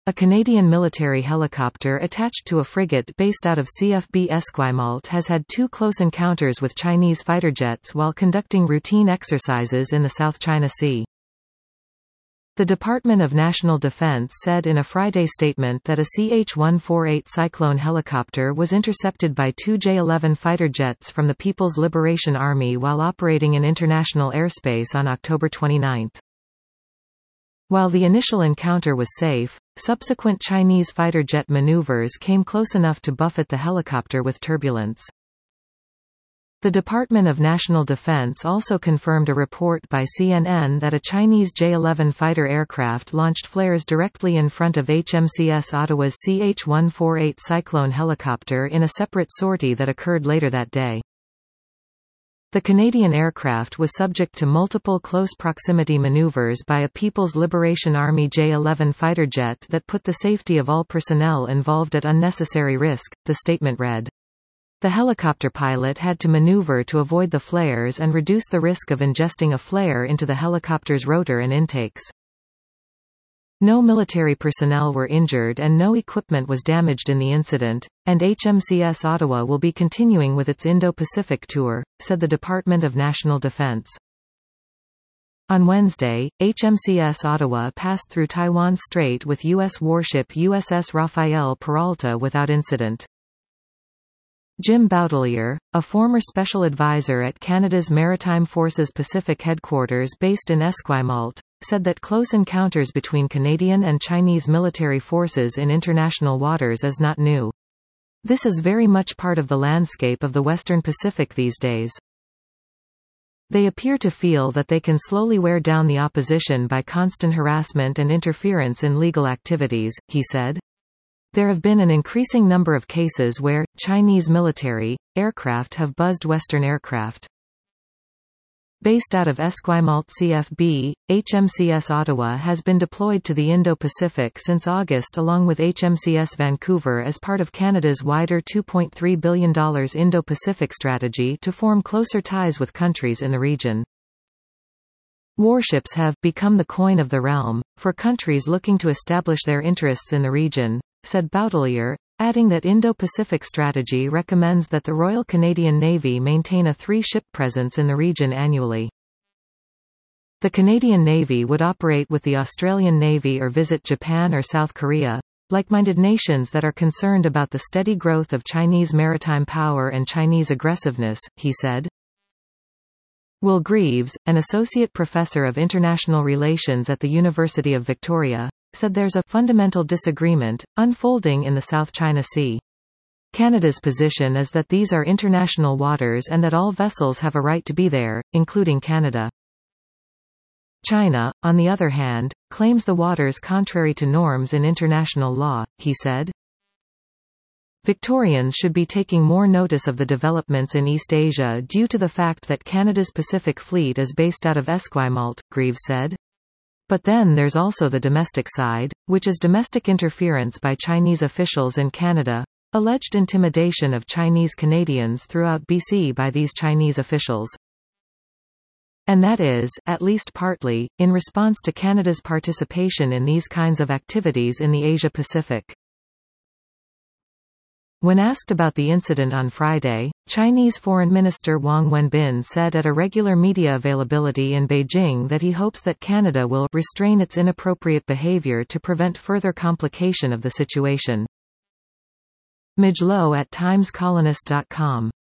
A Canadian military helicopter attached to a frigate based out of CFB Esquimalt has had two close encounters with Chinese fighter jets while conducting routine exercises in the South China Sea. The Department of National Defense said in a Friday statement that a CH-148 Cyclone helicopter was intercepted by two J-11 fighter jets from the People's Liberation Army while operating in international airspace on October 29. While the initial encounter was safe, subsequent Chinese fighter jet maneuvers came close enough to buffet the helicopter with turbulence. The Department of National Defense also confirmed a report by CNN that a Chinese J-11 fighter aircraft launched flares directly in front of HMCS Ottawa's CH-148 Cyclone helicopter in a separate sortie that occurred later that day. The Canadian aircraft was subject to multiple close proximity maneuvers by a People's Liberation Army J-11 fighter jet that put the safety of all personnel involved at unnecessary risk, the statement read. The helicopter pilot had to maneuver to avoid the flares and reduce the risk of ingesting a flare into the helicopter's rotor and intakes. No military personnel were injured and no equipment was damaged in the incident, and HMCS Ottawa will be continuing with its Indo-Pacific tour, said the Department of National Defense. On Wednesday, HMCS Ottawa passed through Taiwan Strait with U.S. warship USS Rafael Peralta without incident. Jim Boutilier, a former special advisor at Canada's Maritime Forces Pacific headquarters based in Esquimalt, said that close encounters between Canadian and Chinese military forces in international waters is not new. This is very much part of the landscape of the Western Pacific these days. They appear to feel that they can slowly wear down the opposition by constant harassment and interference in legal activities, he said. There have been an increasing number of cases where Chinese military aircraft have buzzed Western aircraft. Based out of Esquimalt CFB, HMCS Ottawa has been deployed to the Indo-Pacific since August along with HMCS Vancouver as part of Canada's wider $2.3 billion Indo-Pacific strategy to form closer ties with countries in the region. Warships have become the coin of the realm for countries looking to establish their interests in the region, said Boutilier, adding that Indo-Pacific strategy recommends that the Royal Canadian Navy maintain a 3-ship presence in the region annually. The Canadian Navy would operate with the Australian Navy or visit Japan or South Korea, like-minded nations that are concerned about the steady growth of Chinese maritime power and Chinese aggressiveness, he said. Will Greaves, an associate professor of international relations at the University of Victoria, said there's a fundamental disagreement unfolding in the South China Sea. Canada's position is that these are international waters and that all vessels have a right to be there, including Canada. China, on the other hand, claims the waters contrary to norms in international law, he said. Victorians should be taking more notice of the developments in East Asia due to the fact that Canada's Pacific Fleet is based out of Esquimalt, Greaves said. But then there's also the domestic side, which is domestic interference by Chinese officials in Canada, alleged intimidation of Chinese Canadians throughout BC by these Chinese officials. And that is, at least partly, in response to Canada's participation in these kinds of activities in the Asia-Pacific. When asked about the incident on Friday, Chinese Foreign Minister Wang Wenbin said at a regular media availability in Beijing that he hopes that Canada will restrain its inappropriate behavior to prevent further complication of the situation. Midge Lowe at TimesColonist.com